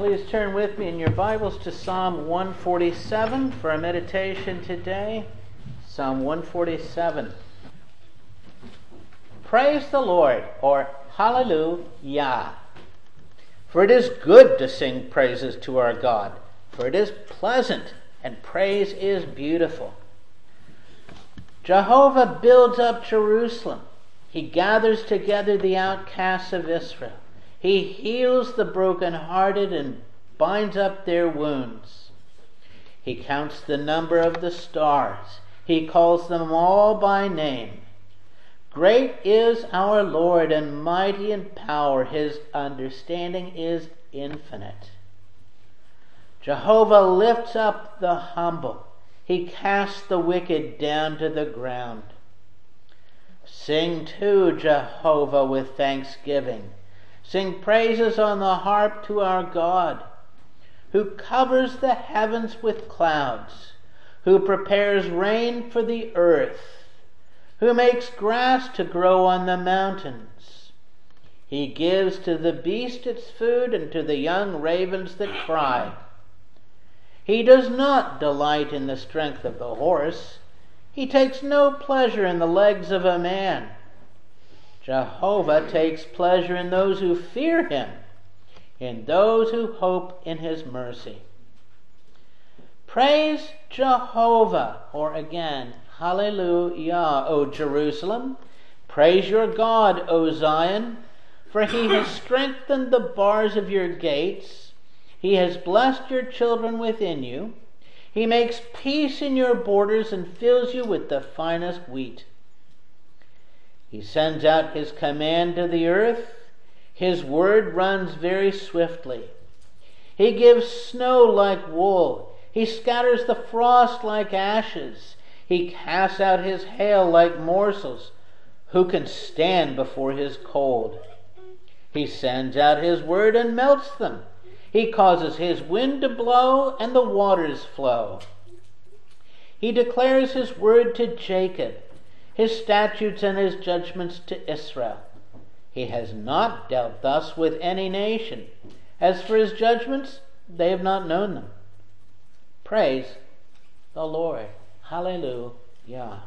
please turn with me in your Bibles to Psalm 147 for our meditation today. Psalm 147. Praise the Lord, or Hallelujah. For it is good to sing praises to our God, for it is pleasant, and praise is beautiful. Jehovah builds up Jerusalem. He gathers together the outcasts of Israel. He heals the brokenhearted and binds up their wounds. He counts the number of the stars. He calls them all by name. Great is our Lord and mighty in power. His understanding is infinite. Jehovah lifts up the humble. He casts the wicked down to the ground. Sing to Jehovah with thanksgiving. Sing praises on the harp to our God, who covers the heavens with clouds, who prepares rain for the earth, who makes grass to grow on the mountains. He gives to the beast its food and to the young ravens that cry. He does not delight in the strength of the horse. He takes no pleasure in the legs of a man. Jehovah takes pleasure in those who fear him, in those who hope in his mercy. Praise Jehovah, or again, Hallelujah, O Jerusalem. Praise your God, O Zion, for he has strengthened the bars of your gates. He has blessed your children within you. He makes peace in your borders and fills you with the finest wheat. He sends out his command to the earth. His word runs very swiftly. He gives snow like wool. He scatters the frost like ashes. He casts out his hail like morsels. Who can stand before his cold? He sends out his word and melts them. He causes his wind to blow and the waters flow. He declares his word to Jacob, his statutes and his judgments to Israel. He has not dealt thus with any nation. As for his judgments, they have not known them. Praise the Lord. Hallelujah.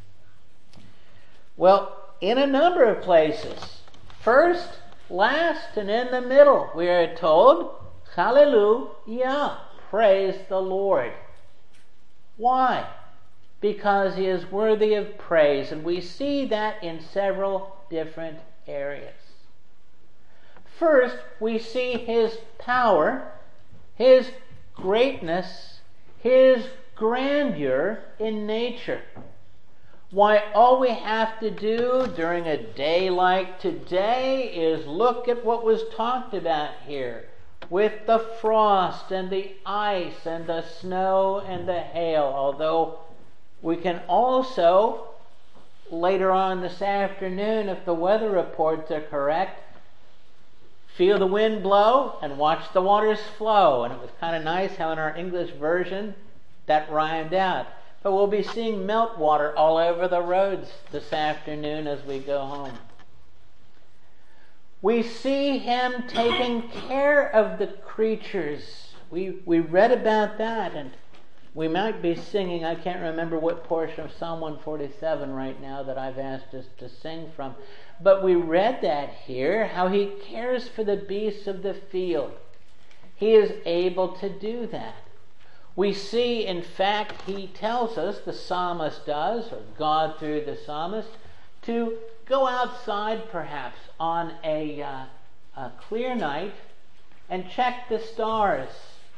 Well, in a number of places, first, last, and in the middle, we are told, Hallelujah. Praise the Lord. Why? Because he is worthy of praise, and we see that in several different areas. First, we see his power, his greatness, his grandeur in nature. Why, all we have to do during a day like today is look at what was talked about here, with the frost and the ice and the snow and the hail, although we can also, later on this afternoon, if the weather reports are correct, feel the wind blow and watch the waters flow. And it was kind of nice how in our English version that rhymed out. But we'll be seeing meltwater all over the roads this afternoon as we go home. We see him taking care of the creatures. We read about that, and we might be singing, I can't remember what portion of Psalm 147 right now that I've asked us to sing from, but we read that here, how he cares for the beasts of the field. He is able to do that. We see, in fact, he tells us, the psalmist does, or God through the psalmist, to go outside perhaps on a clear night and check the stars.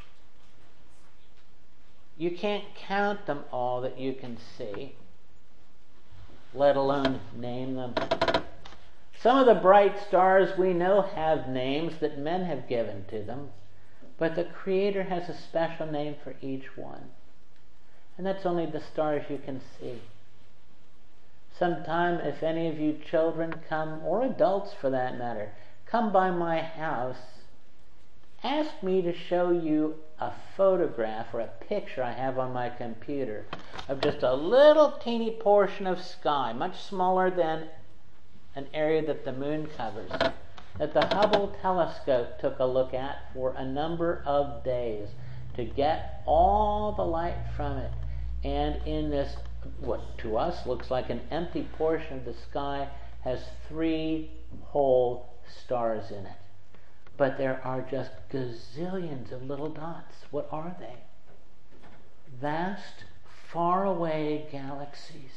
You can't count them all that you can see, let alone name them. Some of the bright stars we know have names that men have given to them, but the Creator has a special name for each one. And that's only the stars you can see. Sometime, if any of you children come, or adults for that matter, come by my house, ask me to show you a photograph or a picture I have on my computer of just a little teeny portion of sky, much smaller than an area that the moon covers. that the Hubble telescope took a look at for a number of days to get all the light from it. And in this, what to us looks like an empty portion of the sky, has 3 whole stars in it. But there are just gazillions of little dots. What are they? Vast, faraway galaxies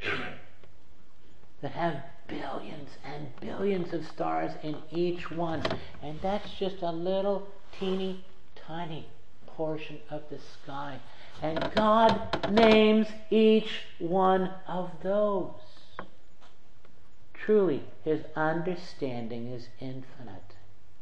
that have billions and billions of stars in each one. And that's just a little teeny tiny portion of the sky. And God names each one of those. Truly, His understanding is infinite.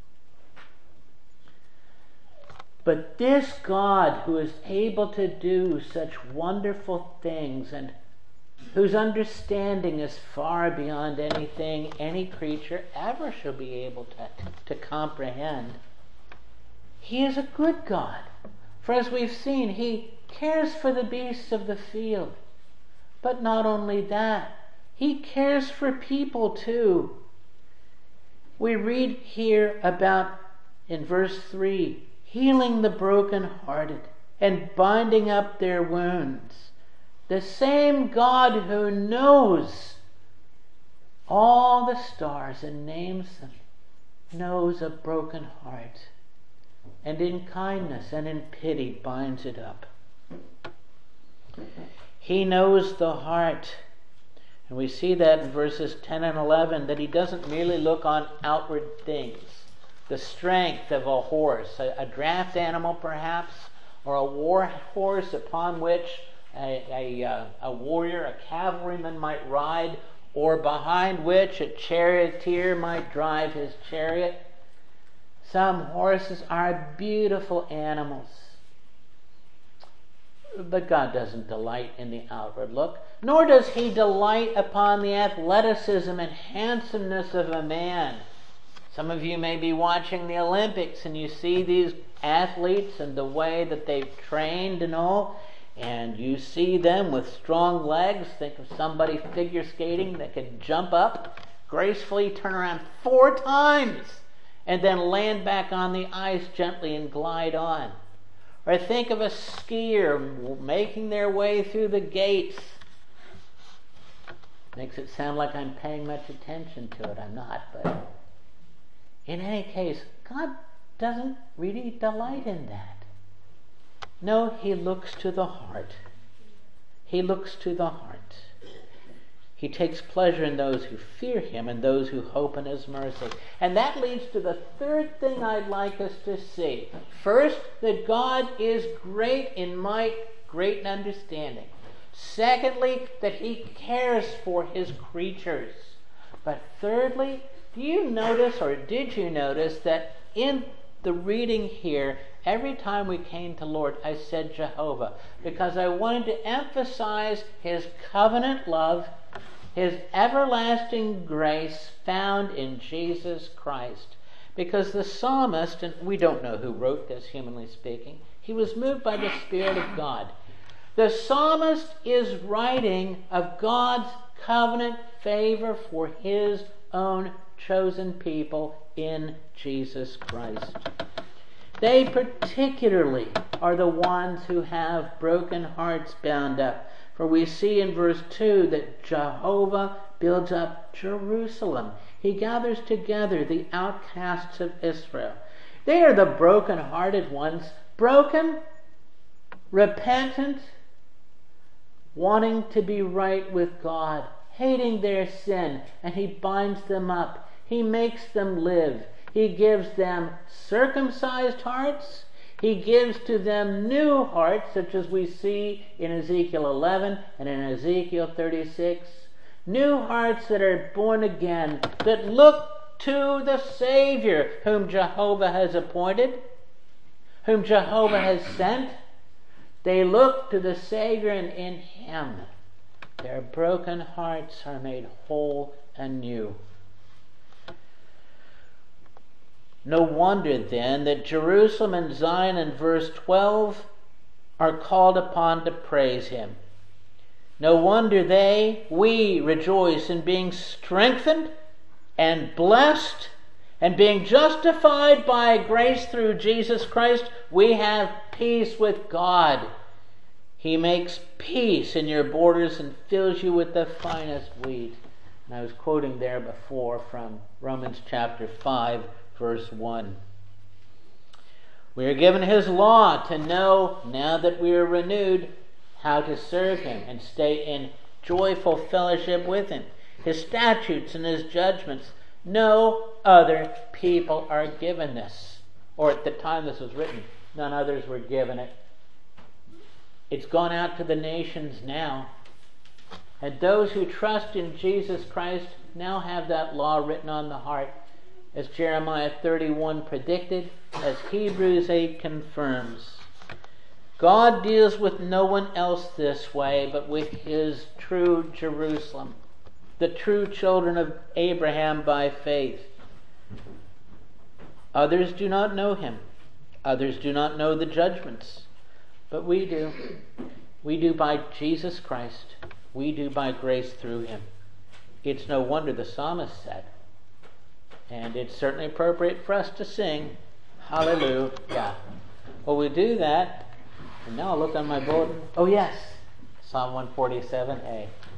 But this God who is able to do such wonderful things and whose understanding is far beyond anything any creature ever shall be able to comprehend, He is a good God. For as we've seen, He cares for the beasts of the field. But not only that, He cares for people too. We read here about, in verse 3, healing the brokenhearted and binding up their wounds. The same God who knows all the stars and names them knows a broken heart, and in kindness and in pity binds it up. He knows the heart. And we see that in verses 10 and 11, that He doesn't merely look on outward things. The strength of a horse, a draft animal perhaps, or a war horse upon which a warrior, a cavalryman might ride, or behind which a charioteer might drive his chariot. Some horses are beautiful animals. But God doesn't delight in the outward look, nor does He delight upon the athleticism and handsomeness of a man. Some of you may be watching the Olympics and you see these athletes and the way that they've trained and all, and you see them with strong legs. Think of somebody figure skating that can jump up, gracefully turn around 4 times, and then land back on the ice gently and glide on. Or think of a skier making their way through the gates. Makes it sound like I'm paying much attention to it. I'm not, but in any case, God doesn't really delight in that. No, He looks to the heart. He looks to the heart. He takes pleasure in those who fear Him and those who hope in His mercy. And that leads to the third thing I'd like us to see. First, that God is great in might, great in understanding. Secondly, that He cares for His creatures. But thirdly, do you notice, or did you notice, that in the reading here, every time we came to Lord, I said Jehovah, because I wanted to emphasize His covenant love, His everlasting grace found in Jesus Christ. Because the psalmist, and we don't know who wrote this, humanly speaking, he was moved by the Spirit of God. The psalmist is writing of God's covenant favor for His own chosen people in Jesus Christ. They particularly are the ones who have broken hearts bound up. For we see in verse 2 that Jehovah builds up Jerusalem. He gathers together the outcasts of Israel. They are the broken-hearted ones, broken, repentant, wanting to be right with God, hating their sin, and He binds them up. He makes them live. He gives them circumcised hearts. He gives to them new hearts, such as we see in Ezekiel 11 and in Ezekiel 36. New hearts that are born again, that look to the Savior whom Jehovah has appointed, whom Jehovah has sent. They look to the Savior, and in Him their broken hearts are made whole anew. No wonder then that Jerusalem and Zion in verse 12 are called upon to praise Him. No wonder we rejoice in being strengthened and blessed And being justified by grace through Jesus Christ, we have peace with God. He makes peace in your borders and fills you with the finest wheat. And I was quoting there before from Romans chapter 5, verse 1. We are given His law to know, now that we are renewed, how to serve Him and stay in joyful fellowship with Him. His statutes and His judgments. No other people are given this. Or at the time this was written, none others were given it. It's gone out to the nations now. And those who trust in Jesus Christ now have that law written on the heart, as Jeremiah 31 predicted, as Hebrews 8 confirms. God deals with no one else this way, but with His true Jerusalem, the true children of Abraham by faith. Others do not know Him. Others do not know the judgments. But we do. We do by Jesus Christ. We do by grace through Him. It's no wonder the psalmist said, and it's certainly appropriate for us to sing, Hallelujah. Well, we do that, and now I'll look on my bulletin. Oh yes, Psalm 147a.